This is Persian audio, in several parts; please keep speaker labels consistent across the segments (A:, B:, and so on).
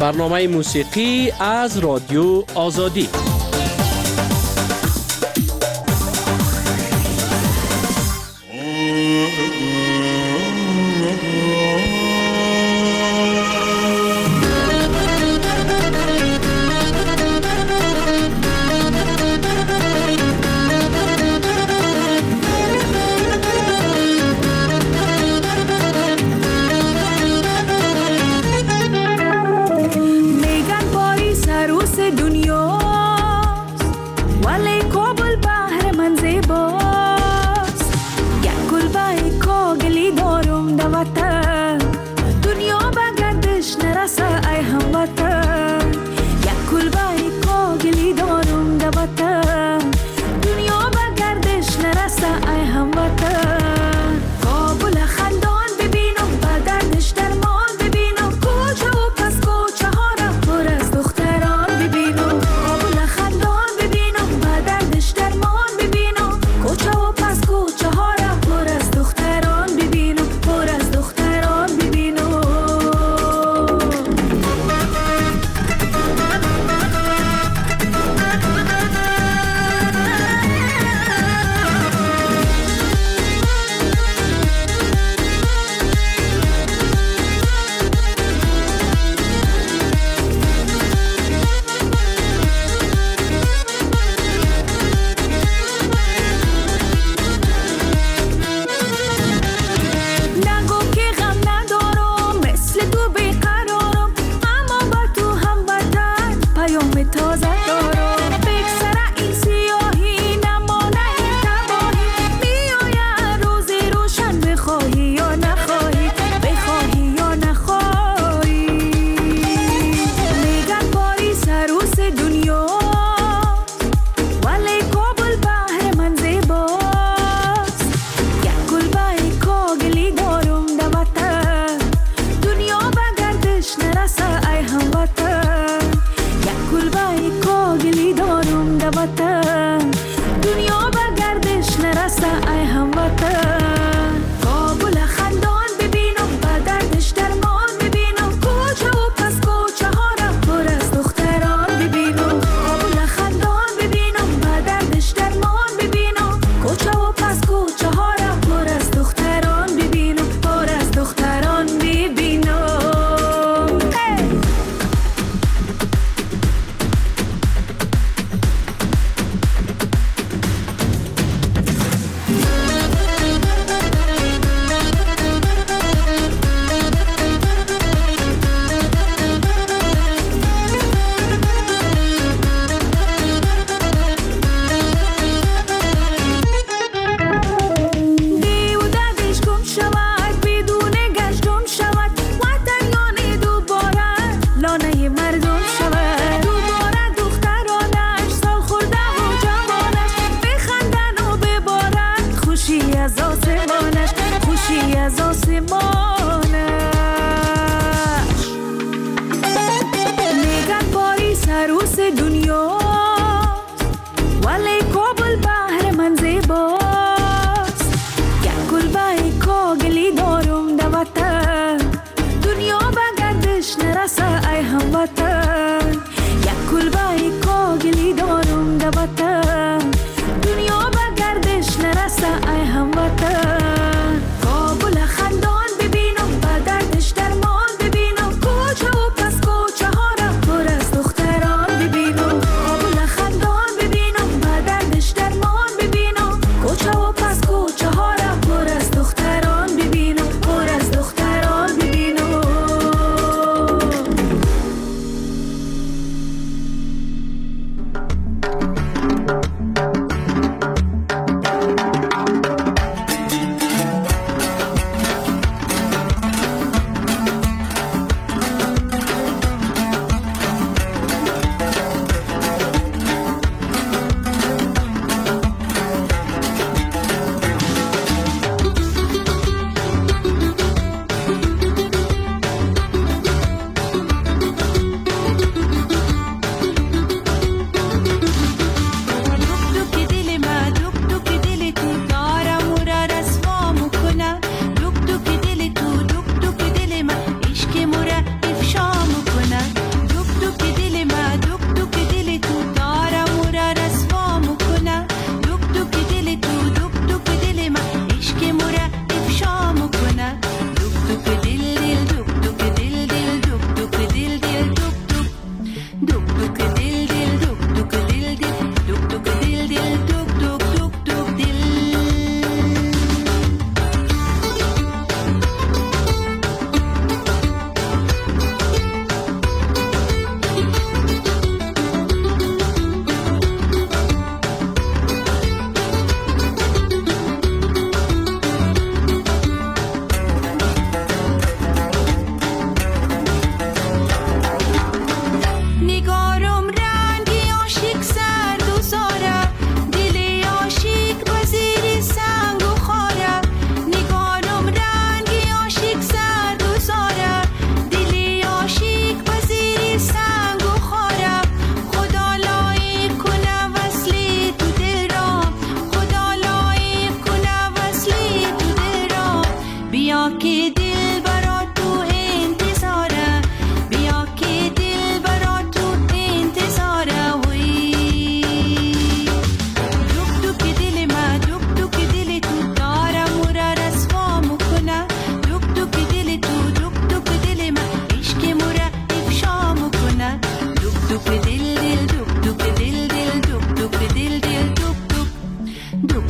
A: برنامه موسیقی از رادیو آزادی.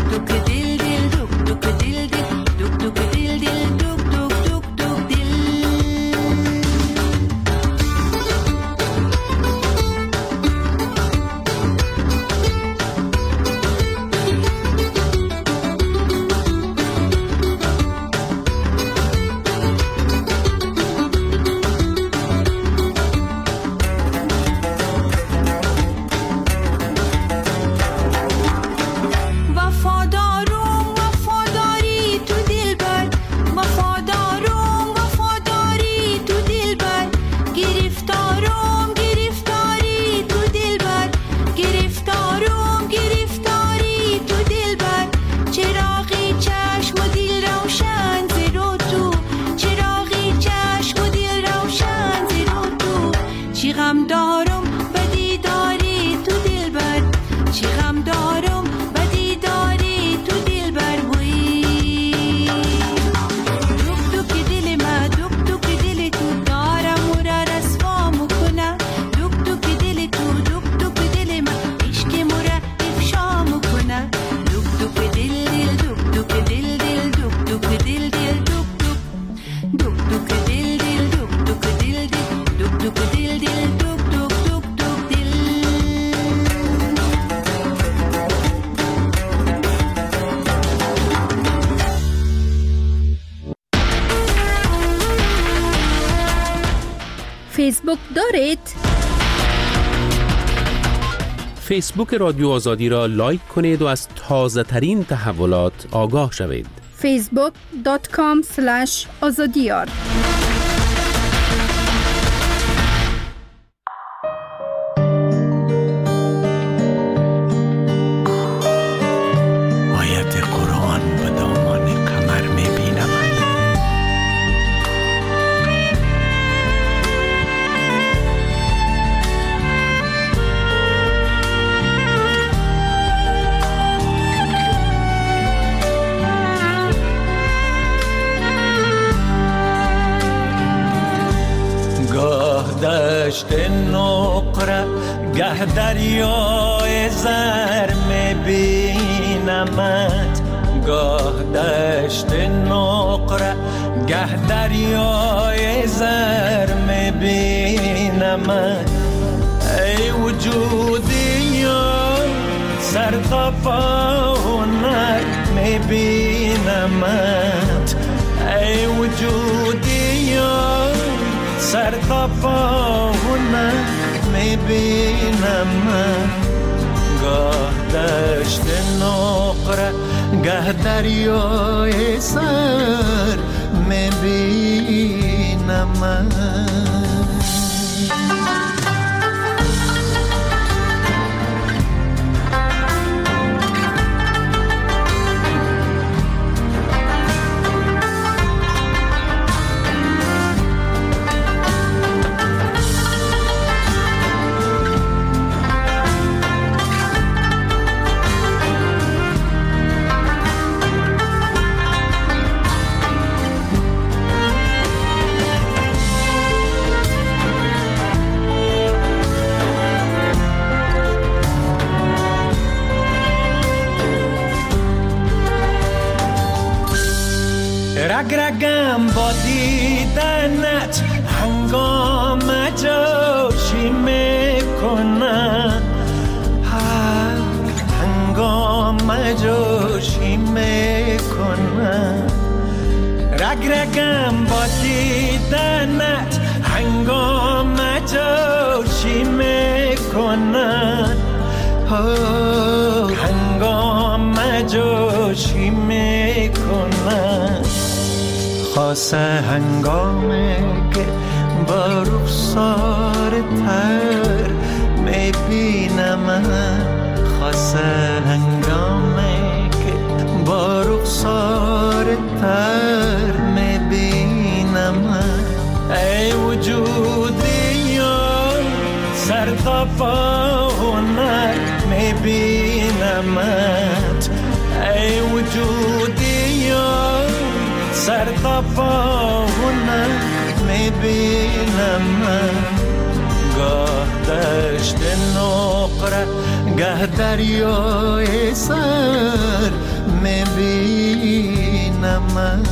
B: فیسبوک دارید؟
A: فیسبوک رادیو آزادی را لایک کنید و از تازه ترین تحولات آگاه شوید.
B: facebook.com/azadiyar
C: آیت قرآن به دامان قمر میبینم. دشت نقره گه دریای زر میبینمت، گاه دشت نقره گه دریای زر میبینمت. ای وجودی یا سر تا پا هنر میبینمت، ای وجودی یا سر تا پا هنر میبینم من. گاه دشت نقره گه دریای سر میبینم من. رگرگم با دیدنت هنگام جوشی میکنم، هنگام جوشی میکنم. رگرگم با دیدنت هنگام جوشی میکنم، هنگام جوشی میکنم. خاصه هنگامی که با رخسار تر میبینم، خاصه هنگامی که با رخسار تر میبینم. ای وجودی یا سر تا پا هنر میبینمت، ای وجودی یا سر تا پا هنر میبینم من. گاه دشت نقره گه دریای سر من.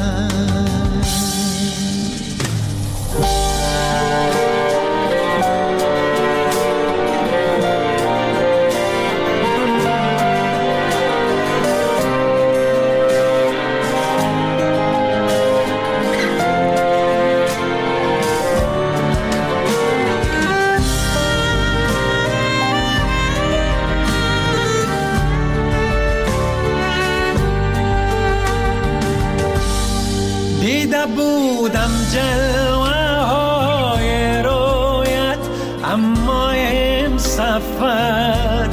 C: دیده بودم جلوه های رویت، اما امسفر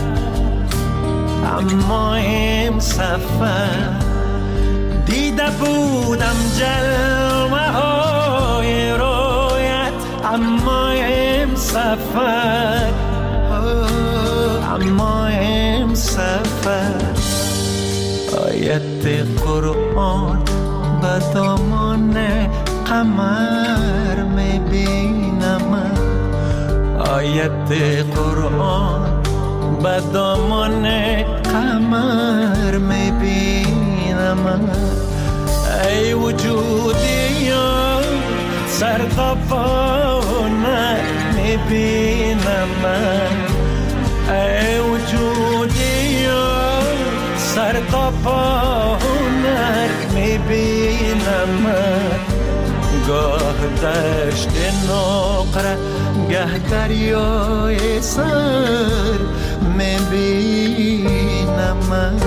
C: دیده بودم جلوه های رویت، اما امسفر آیت قرآن به دامان قمر میبینم، آیت قرآن به دامان قمر میبینم. ای وجودی سر تا پا میبینم، ای وجودی سر تا پا میبینم. گاه دشت نقره گه دریای سر میبینم.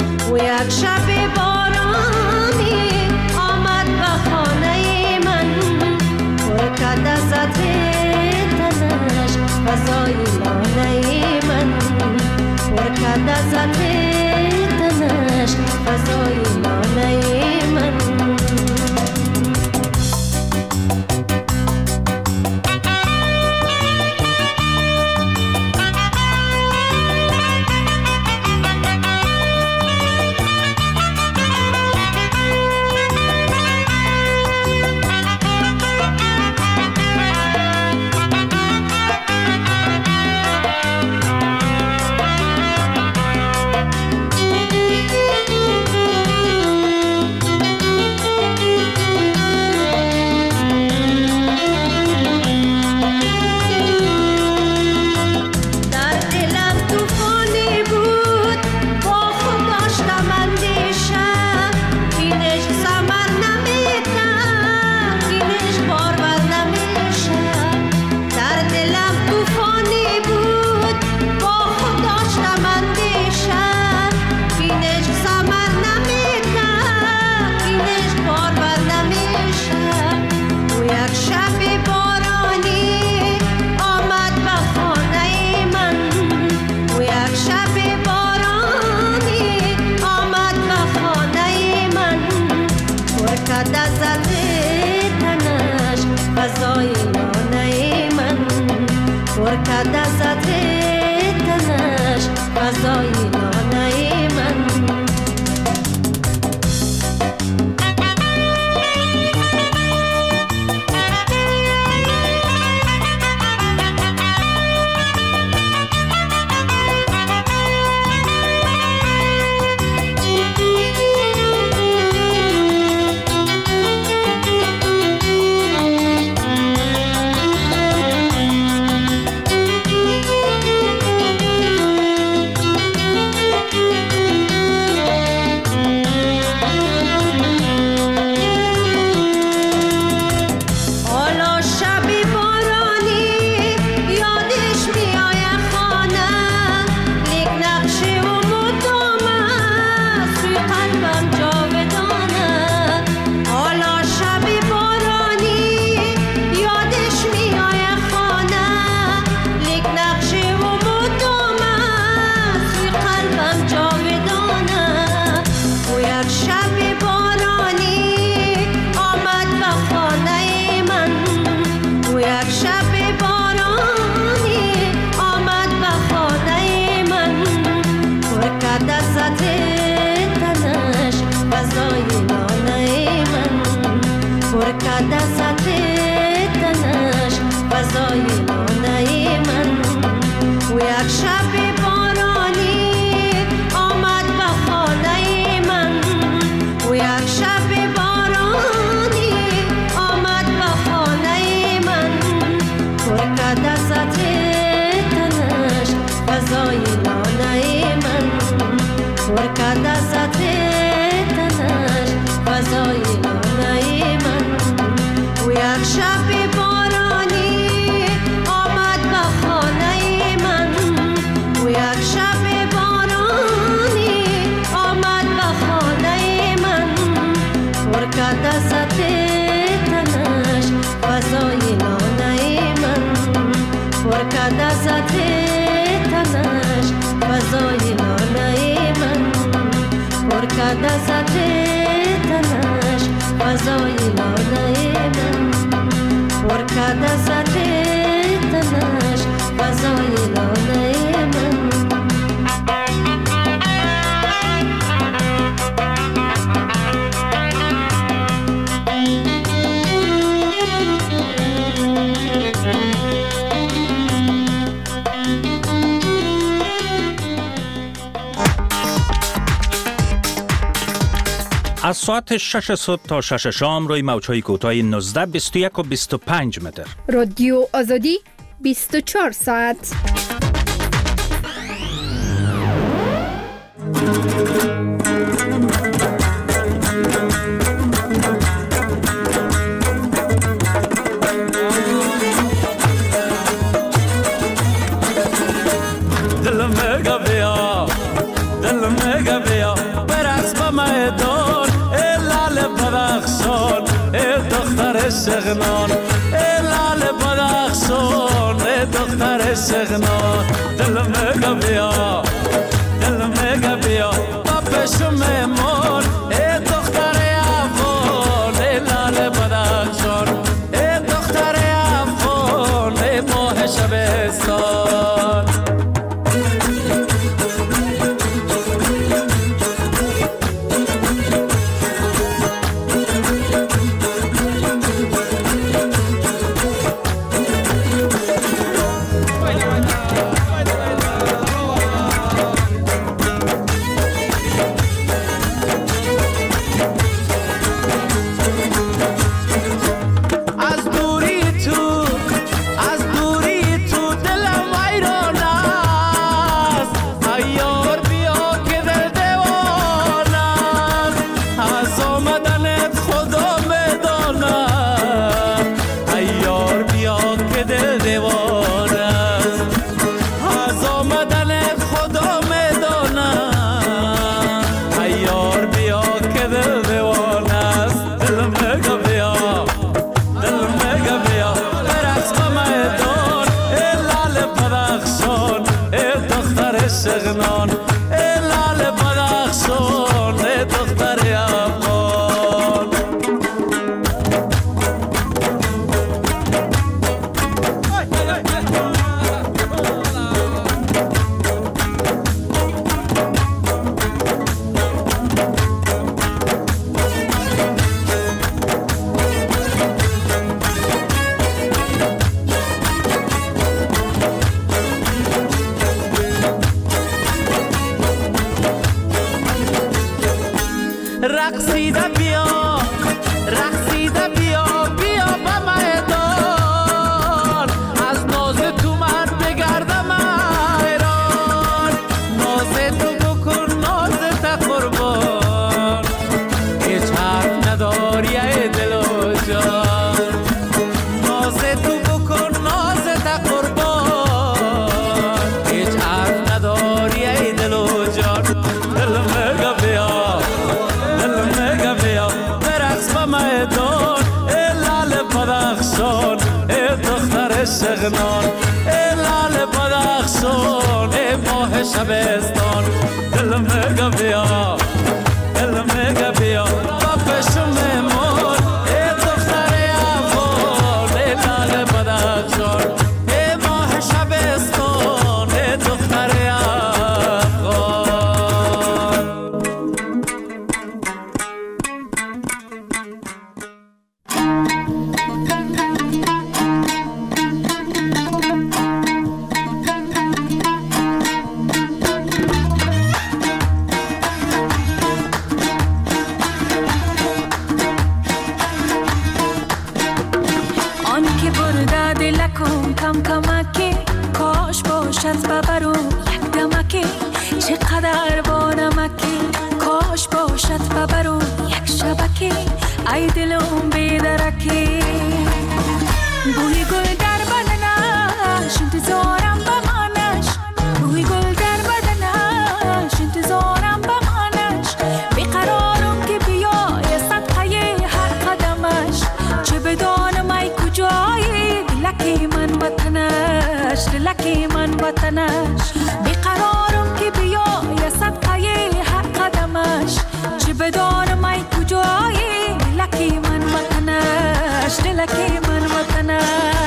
D: شب بارانی آمد به خانه من. از ساعت 6 صبح تا 6 شام روی موج‌های کوتاه 19، 21 و 25 متر.
B: رادیو آزادی 24 ساعت.
E: سغنان لال بدخشان دختر سغنان دل میگه بیا با پشم مون دختر افغان لال بدخشان دختر افغان ماه شبستان استخنان ای لال بدخشان ای ماه شبستان دل میگه بیا دل میگه بیا با پشم مور ای دختر افغان ای لال بدخشان ای ماه شبستان ای دختر افغان.
F: چقدر با نمکی کاش باشد ببرو یک شبکی ای دلم بیدرکی بوی گل در بدنش انتظارم بمانش بوی گل در بدنش انتظارم بمانش بیقرارم که بیای صدقه هر قدمش چه بدانم ای کجایی دلکی من وطنش دلکی من وطنش بیقرارم که بیای صدقه هر قدمش چه بدانم ای کجایی دلکی من وطنش دلکی من وطنش.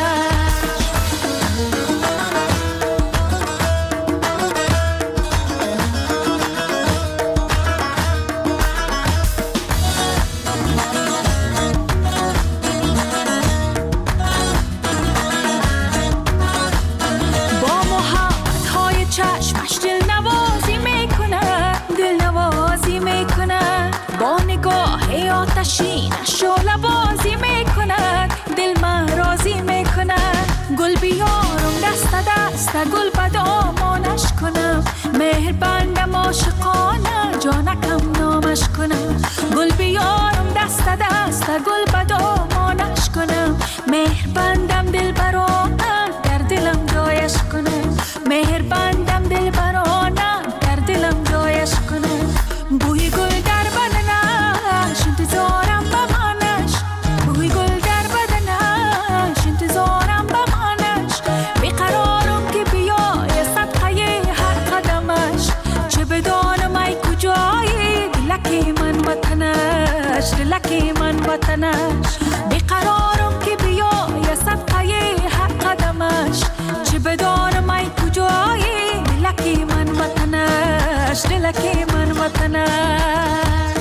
F: شعله بازی میکند دل من راضی میکند گل بیارم دست دست گل به دامانش کنم مهر بندم عاشقانه جانکم نامش کنم گل بیارم دست دست گل به دامانش کنم مهر بندم دل برانه در دلم جایش کنم مهر بندم دل برانه در دلم جایش کنم بوی گل در بدنش انتظارم بمانش بوی گل در بدنش انتظارم بمانش بیقرارم که بیای صدقه هر قدمش چه بدانم ای کجایی دلکی من وطنش دلکی من وطنش بیقرارم که بیای صدقه هر قدمش چه بدانم ای کجایی دلکی من وطنش دلکی من وطنش.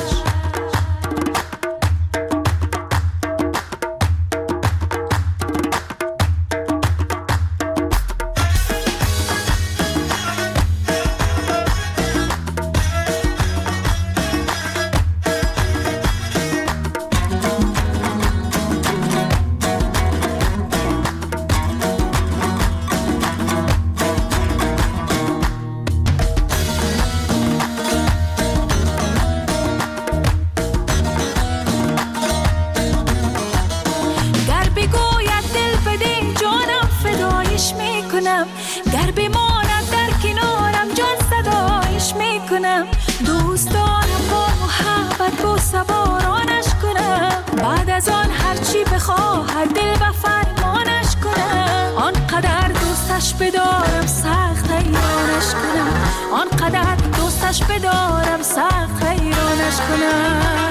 F: گر بماند در کنارم جان صدایش میکنم دوست دارم با محبت با سوارانش کنم بعد از آن هرچی بخواهد دل و فرمانش کنم آنقدر دوستش بدارم سخت حیرانش کنم آنقدر دوستش بدارم سخت حیرانش کنم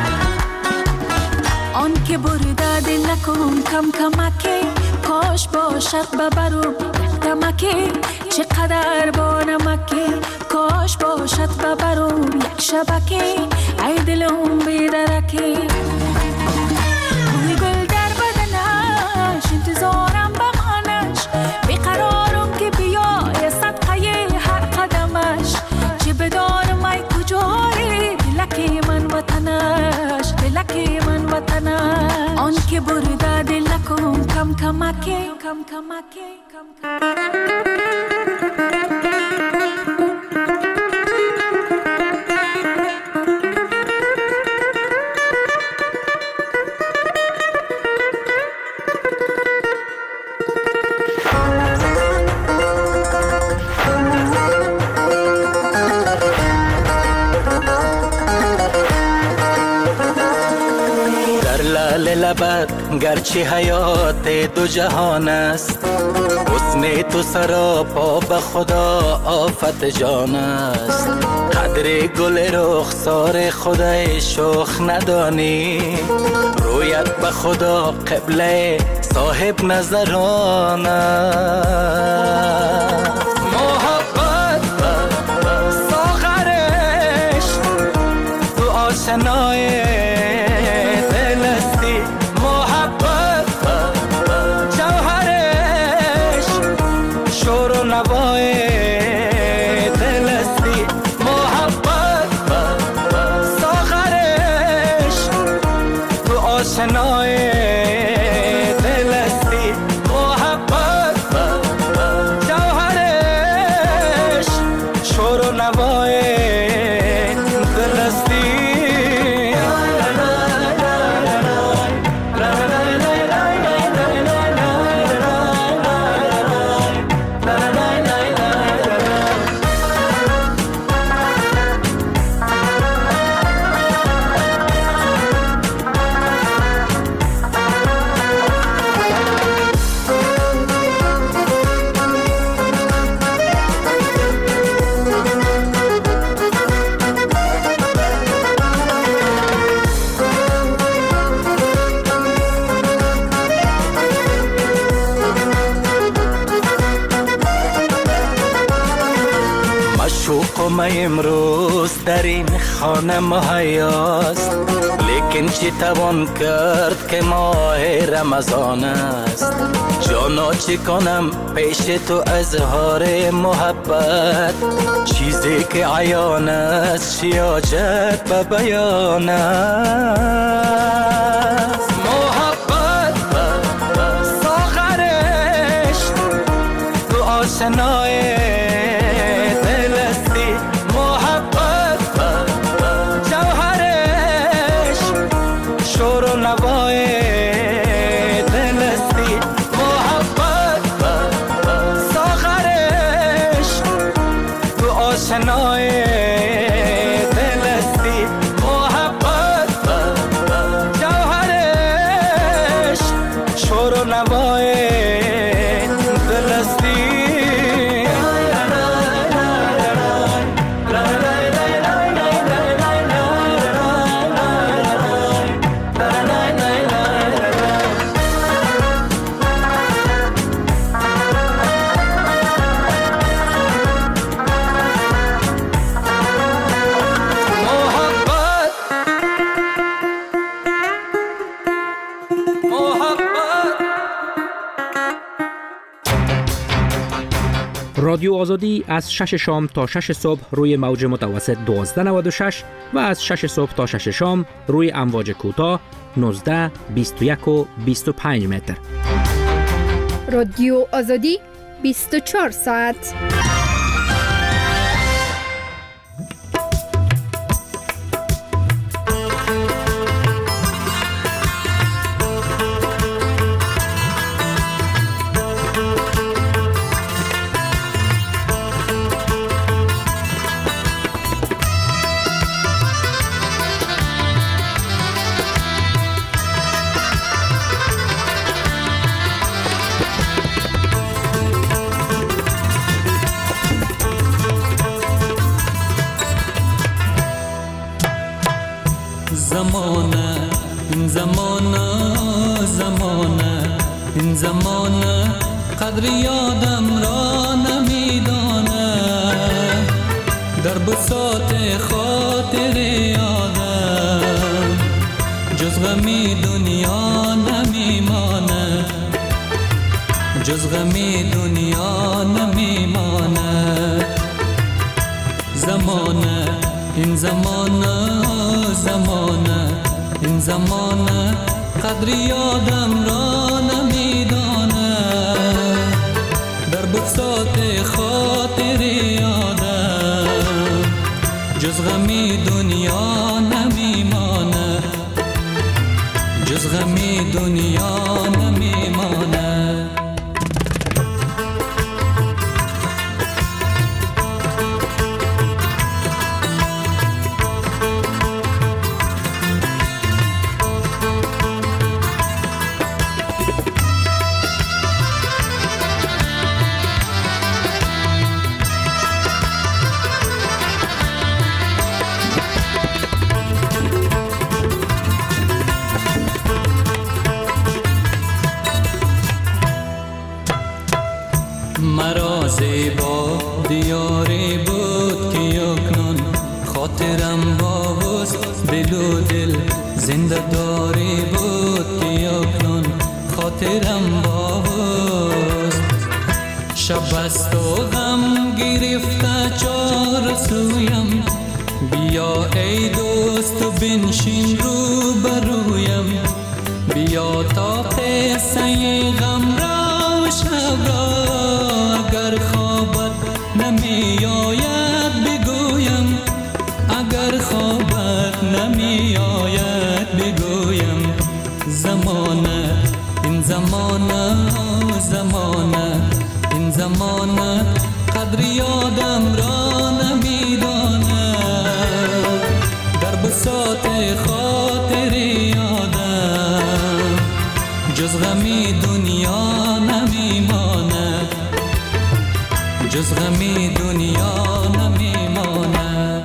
F: آن که برده دلکم کم کمکی کاش باشد ببرم دمکی چقدر با نمکی کاش باشد ببرم یک شبکی ای دلم بیدرکی بوی گل در بدنش انتظارم بمانش بیقرارم که بیای صدقه هر قدمش چه بدانم ای کجایی دلکی من وطنش دلکی من وطنش آن که برده دلکم کم کمکی کم کمکی
C: لعل لبت گرچه حیات دو جهان است، حسن تو سراپا به خدا آفت جان است. قدر گل رخسار خدای شوخ ندانی، رویت به خدا قبله صاحب نظران است. محبت ساغرش تو آشنای دل استی، محبت جوهرش شور و نوای دل استی، محبت ساغرش تو آشنای دل استی، محبت جوهرش شور و نوای دل استی. ما امروز در این خانه مهیاست، لیکن چی توان کرد که ماه رمضان است. جانا چی کنم پیش تو اظهار محبت، چیزی که عیان است شیاجت به بیان است. محبت ساغرش تو آشنای آشنای دل استی، محبت جوهرش شور و نوای دل استی.
G: رادیو آزادی از 6 شام تا 6 صبح روی موج متوسط 1296 و از 6 صبح تا 6 شام روی امواج کوتاه 19، 21 و 25 متر.
B: رادیو آزادی 24 ساعت.
E: این زمانه قدر یادم را نمیدانه، در بساط خاطر یادم جز غمی دنیا نمیمانه، جز غمی دنیا نمیمانه. زمانه این زمانه این زمانه قدر یادم را نمیدانه، در بساط خاطر یادم جز غمی دنیا نمیمانه، جز غمی دنیا نمیمانه. زنده داری بود که اکنون خاطرم باست. شب است و غم گرفته چار سویم، بیا ای دوست و بنشین رو برویم. بیا تا قصه غم را و شب را اگر خوابت نمی آید بگویم، اگر خوابت نمی آید بگویم. زمانه این زمانه زمانه این زمانه قدر یادم را نمی داند. در بساط خاطر یادم جز غمی دنیا نمی ماند، جز غمی دنیا نمی ماند.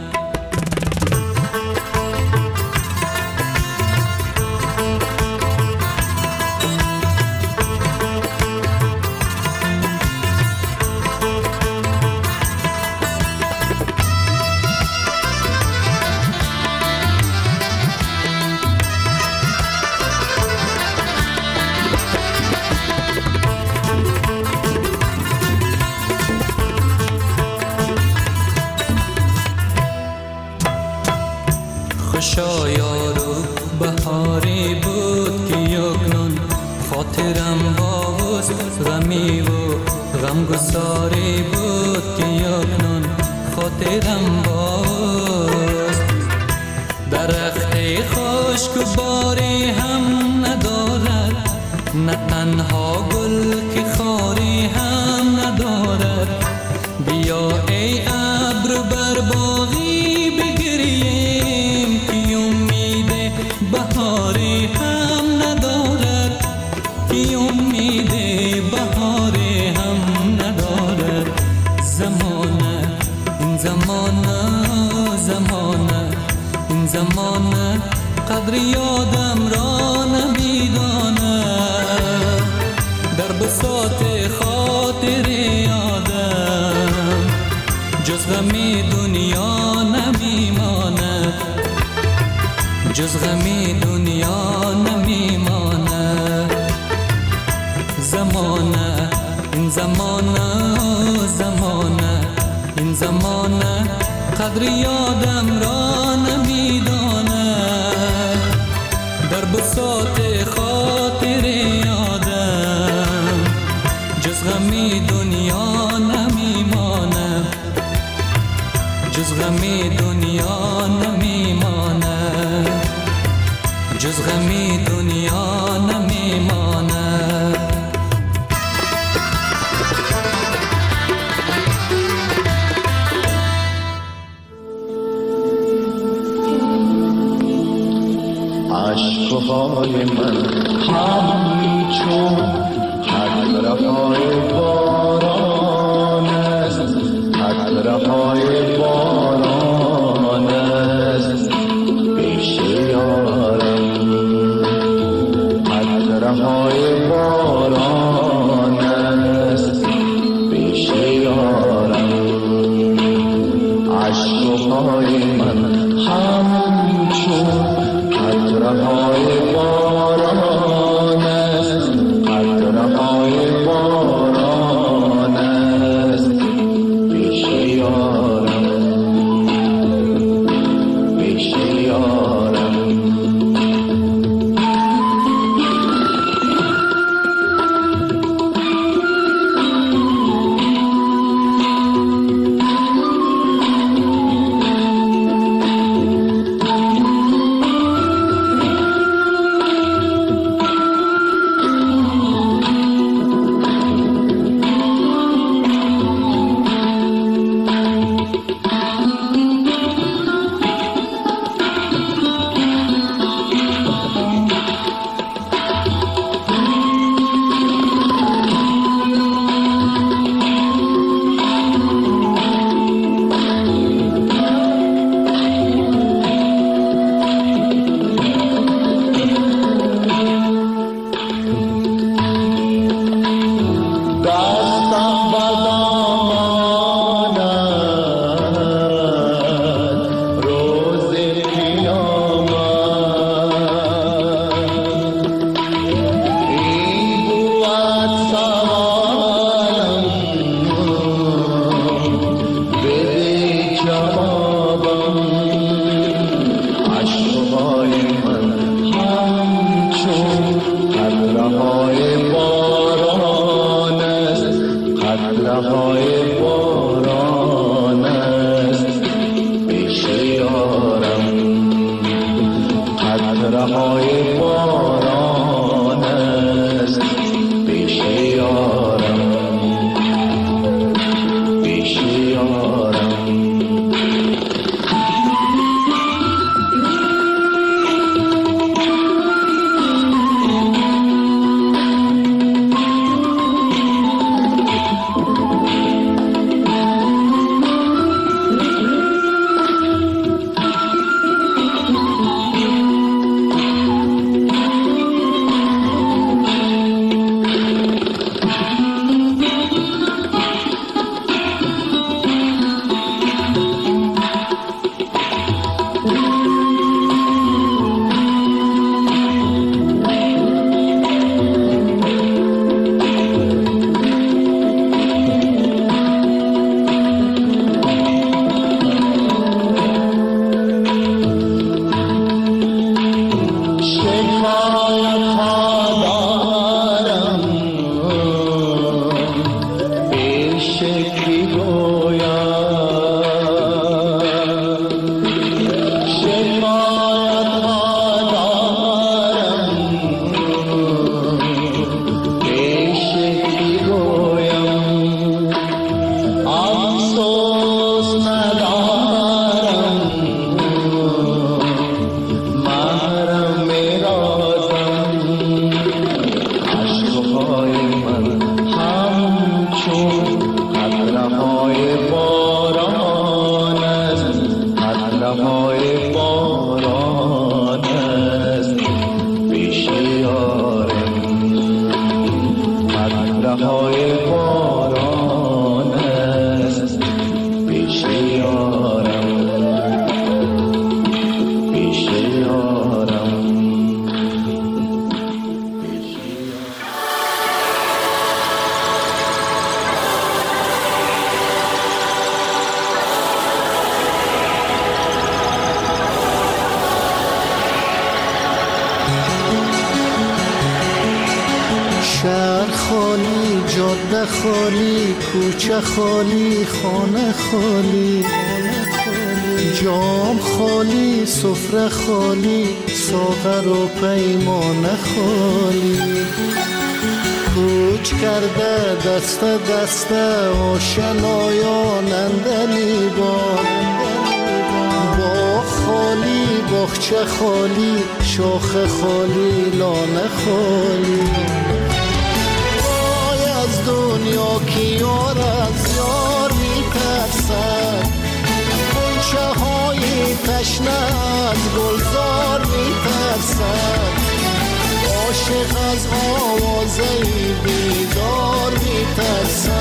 E: خوشا یارو بهاری بود که اکنون خاطرم باز. غمی و غمگساری بود که اکنون خاطرم باز. درخت خشک و باری هم ندارد، نه تنها گل که خاری هم ندارد. بیا ای ابر بر باغی بگریم که امید بهاری هم ندارد، که امید بهاری هم ندارد. زمانه این زمانه زمانه این زمانه قدر یادم را نمی داند. در بساط خاطر یادم جز غمی دنیا نمی ماند، جز غمی دنیا نمی ماند. زمانه این زمانه زمانه این زمانه قدر یادم را نمی داند. در بساط خاطر یادم جز غمی دنیا نمی ماند، جز غمی دنیا نمی ماند، جز غمی دنیا نمی ماند.
C: عشقهای من همچون قطره‌های باران است، قطره‌های باران است پیش یارم. قطره‌های باران است پیش یارم. عشقهای من همچون قطره‌های باران است، قطره‌های باران است پیش یارم. قطره‌های باران است پیش یارم، پیش یارم.
H: خالی، کوچه خالی، خانه خالی، جام خالی، سفره خالی، ساغر و پیمانه خالی. کوچ کرده دست دست آشنایان اندلی با خالی، باغچه خالی، شاخ خالی، لانه خالی. دنیا که یار از یار میترسد، غنچه های تشنه از گلزار میترسد. عاشق از آوازه بیدار میترسد،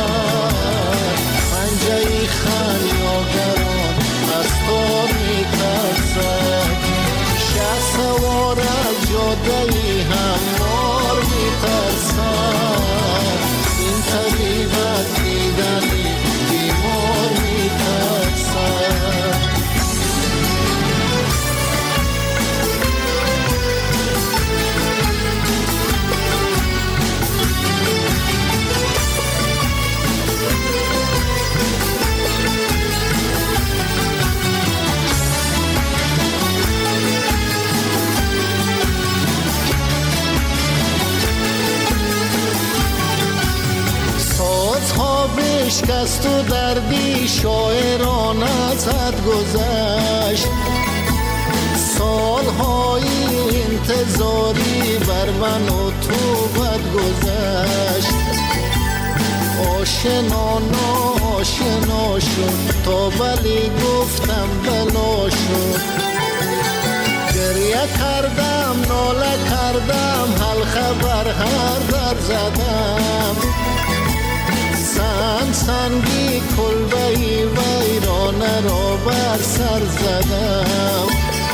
H: پنجه خریداران از تار میترسد. شه سوار از جاده هموار میترسد، این طبیب از دیدنی بیمار میترسد. بشکست و دردی شاعران از حد گذشت، سالهای انتظاری بر من و تو بد گذشت. آشنا ناآشنا شد تا بلی گفتم بلا شد. گریه کردم ناله کردم حلقه بر هر در زدم. سنگی کلبهی ویرانه را بر سر زدم.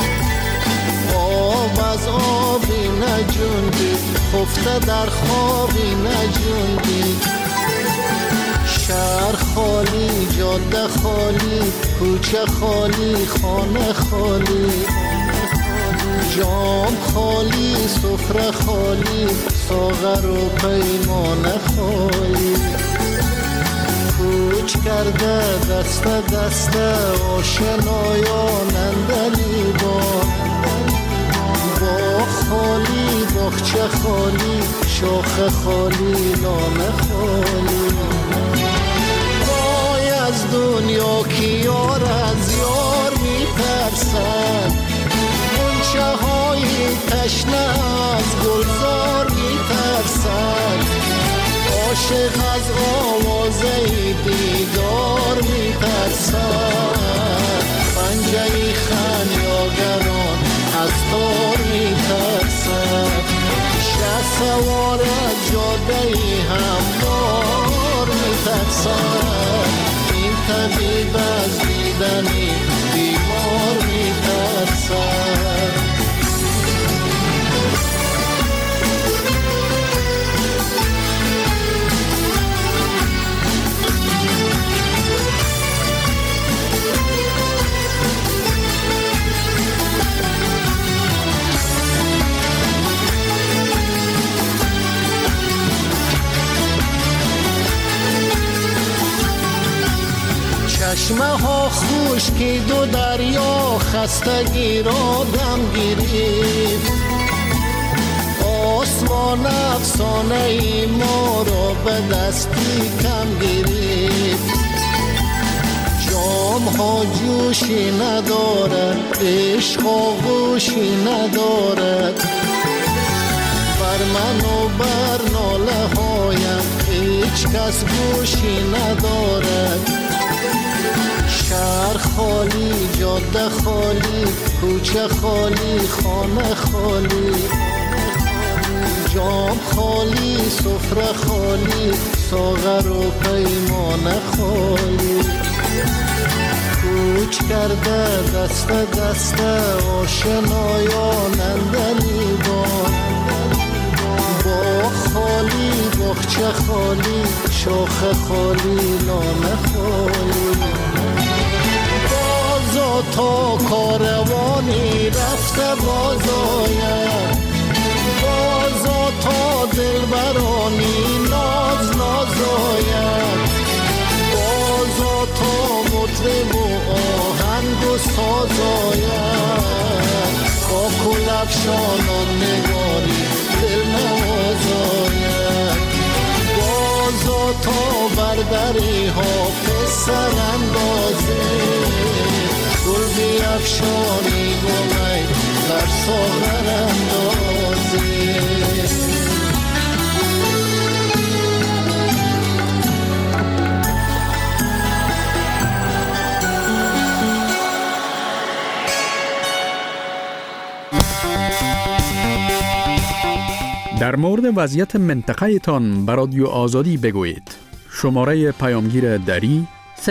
H: آب از آبی نجوندید، خفته در خوابی نجوندید. شهر خالی، جاده خالی، کوچه خالی، خانه خالی. جام خالی، سفره خالی، ساغر و پیمانه خالی. کوچ کرده دست دست آشنایان اندلی با بخچه خالی، شاخ خالی، لانه خالی. وای از دنیا که یار از یار میترسد، غنچه های تشنه از گلزار میترسد. عاشق از آوازه دیدار میترسد، پنجه خمیازگران از تار میترسد. شه سوار از جاده هموار میترسد، این طبیب از دیدن بیمار میترسد. چشمه ها خشکی دو دریا، خستگی را دم گرفت. آسمان افسانه ای ما را به دستی کم گرفت. جام ها جوشی ندارد، عشق آغوشی ندارد. بر من و بر ناله هایم هیچ کس گوشی ندارد. شهر خالی، جاده خالی، کوچه خالی، خانه خالی. جام خالی، سفره خالی، ساغر و پیمانه خالی. کوچ کرده دست دست آشنایان اندلیبان. باغ خالی، بخچه خالی، شاخ خالی، لانه خالی. تا کاروانی رفته باز آید، بازا تا دلبرانی ناز ناز آید. بازا تا مطرب و آهنگ و ساز آید، با کلفشانان نگاری دل نواز آید. بازا تا بردری ها پسر اندازه، گل بیفشانی گلی در ساغر اندازی.
I: در مورد وضعیت منطقه تان به رادیو آزادی بگویید. شماره پیامگیر دری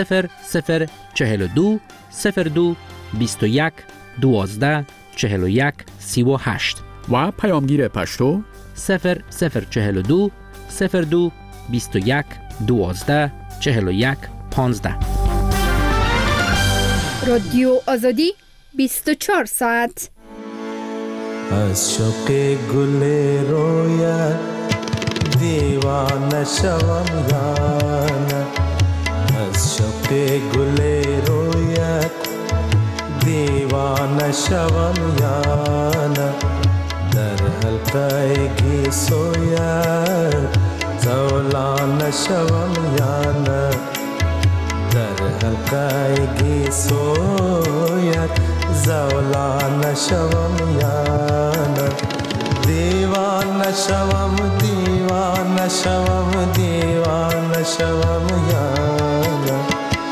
G: 0042 02 21 12 41 38
I: و پیامگیر پشتو
G: 0042 02 21 12 41 15.
B: رادیو آزادی 24 ساعت.
C: از شوق گل رویت دیوانه شوم یا نه، از شوق گل رویت دیوانه شوم یا نه. در حلقه گیسویت زولانه شوم یا نه، در حلقه گیسویت زولانه شوم یا نه. دیوانه شوم دیوانه شوم دیوانه شوم یا نه.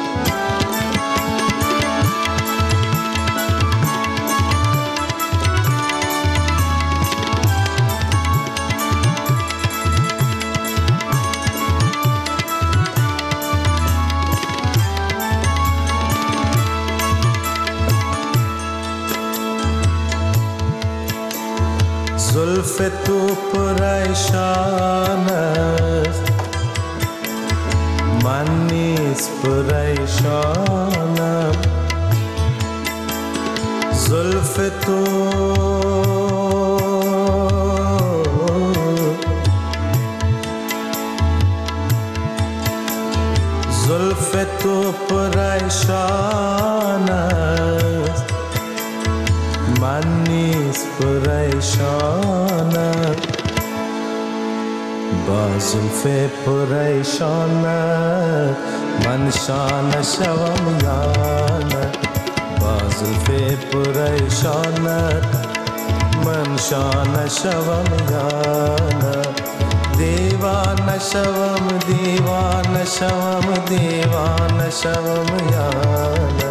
C: زلف تو پریشان است، من نیز پریشانم. زلف تو زلف تو پریشان است، من نیز پریشانم. پریشانم با زلف پریشانم من شانه شوم یا نه با زلف پریشانم من شانه شوم یا نه دیوانه شوم دیوانه شوم دیوانه شوم یا نه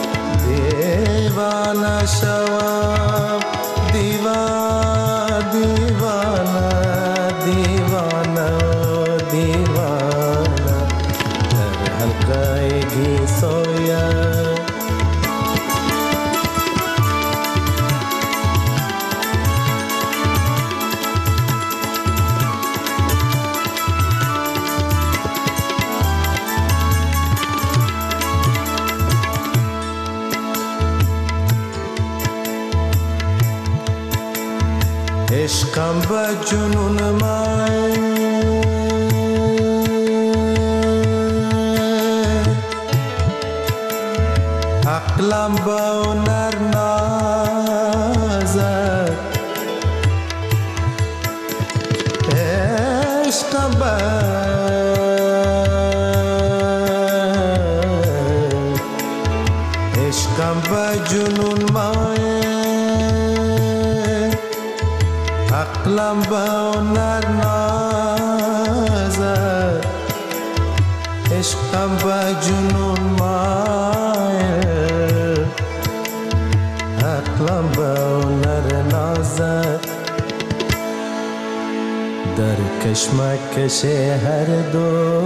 C: دیوانه شوم دیوانه دیوانه دیوانه در حلقه گیسویا عشقم به جنون من عقلم به هنر نازد عشقم به جنون من عقلم به هنر نازد عشقم به جنون مایل عقلم به هنر نازد در کشمکش هر دو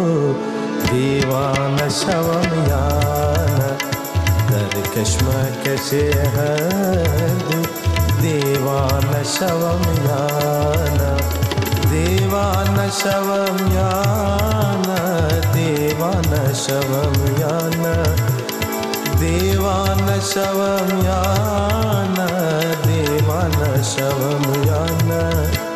C: دیوانه شوم یا نه در کشمکش هر دو دیوانه شوم یا نه دیوانه شوم یا نه دیوانه شوم یا نه دیوانه شوم یا نه دیوانه شوم یا نه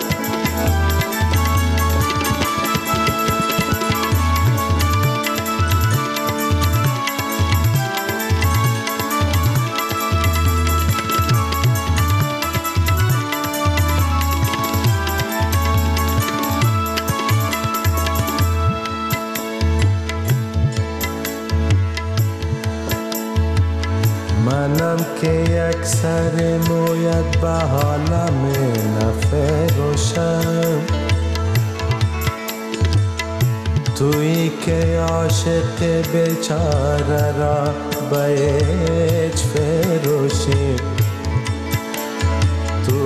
C: منم که یک سر مویت به حالم نفروشم تویی که عاشق بیچاره را به هیچ فروشی تو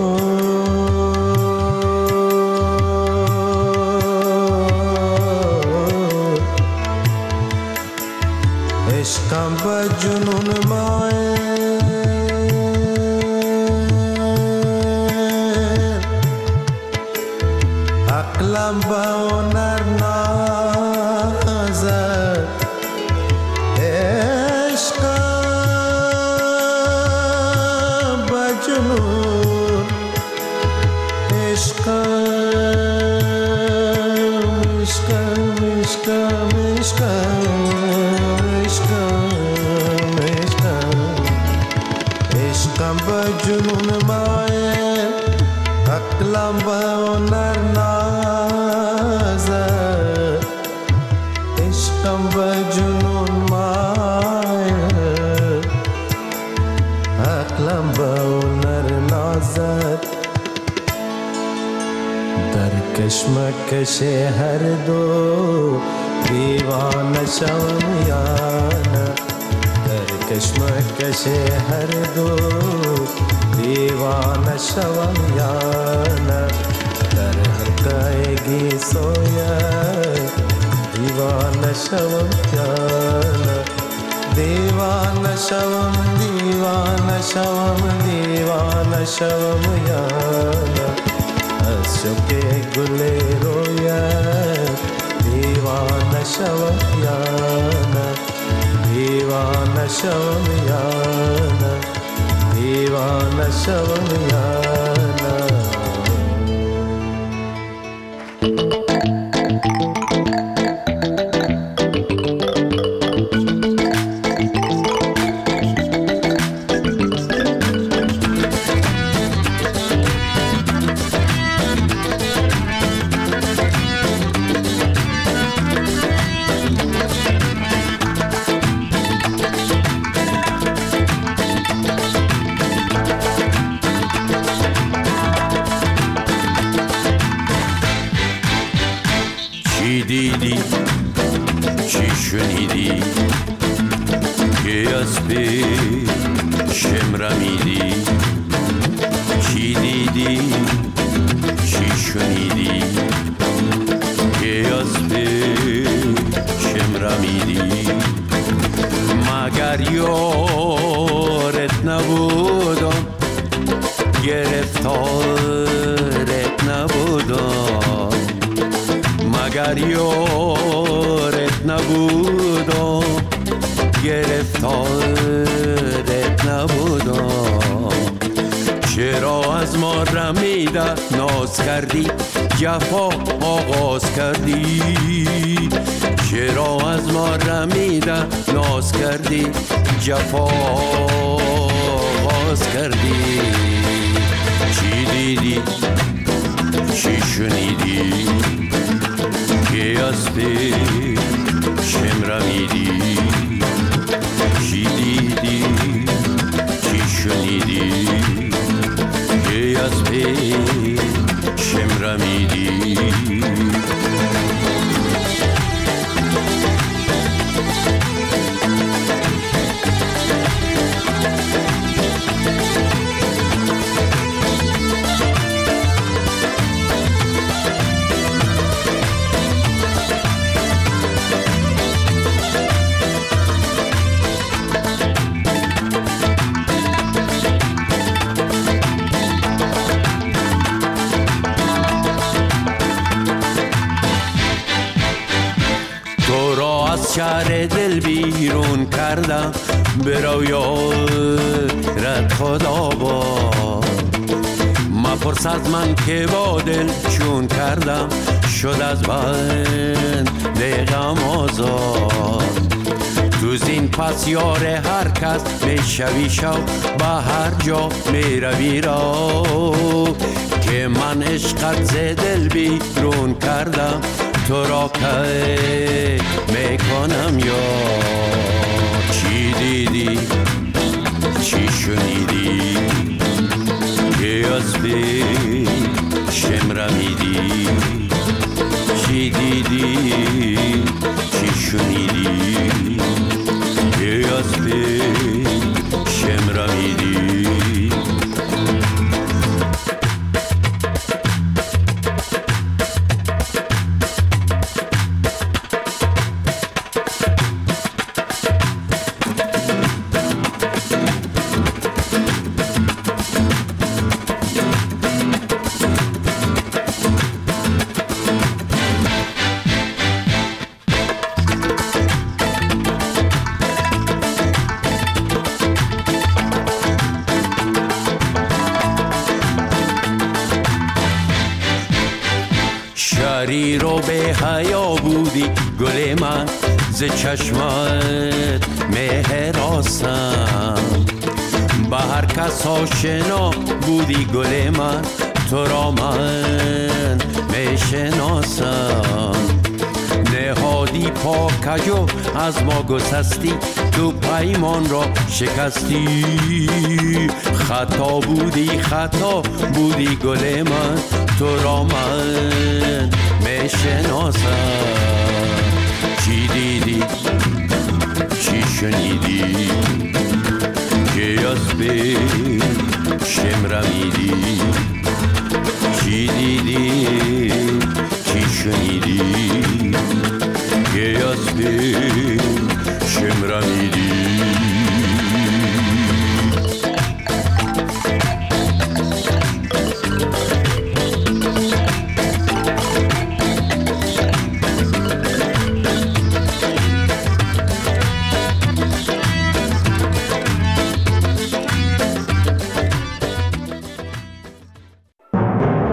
C: عشقم به جنون مایل عقلم به هنر نازد عشقم به جنون عشقم عشقم عشقم عشقم به جنون مایل عقلم به هنر نازد عشقم به جنون مایل عقلم به هنر نازد در کشمکش هر دو دیوانه شوم یا نه در کشمکش هر دو دیوانه شوم یا نه در حلقه گیسویا دیوانه شوم یا نه دیوانه شوم دیوانه شوم دیوانه شوم یا نه از شوق گل رویت دیوانه شوم یا نه دیوانه شوم یا نه دیوانه شوم یا نه
J: شنیدی که از پیشم رمیدی چی دیدی چی شنیدی که از پیشم رمیدی مگر یارت نبودم گرفتارت نبودم مگر یارت نبودم گرفتارت نبودم چرا از ما رمیده ناز کردی جفا آغاز کردی چرا از ما رمیده ناز کردی جفا آغاز کردی چی دیدی چی شنیدی که از پیشم رمیدی چی دیدی چی شنیدی که از پیشم رمیدی شهر دل بیرون کردم برو یارت خدا باد مپرس از من که با دل چون کردم شد از بند غم آزاد تو زین پس یار هر کس میشوی شو به هر جا میروی رو که من عشقت ز دل بیرون کردم تو را که میکنم یا چی دیدی چی شنیدی که از پیشم رمیدی چی دیدی چی شنیدی که از پیشم رمیدی شریر و به حیا بودی گل من ز چشمت مهر آسم به هر کس آشنا بودی گل من تو را من میشناسم نهادی پاکجو از ما گسستی تو پیمان را شکستی خطا بودی گل من تو را من میشناسم چی دیدی چی شنیدی که از پیشم رمیدی چی دیدی چی شنیدی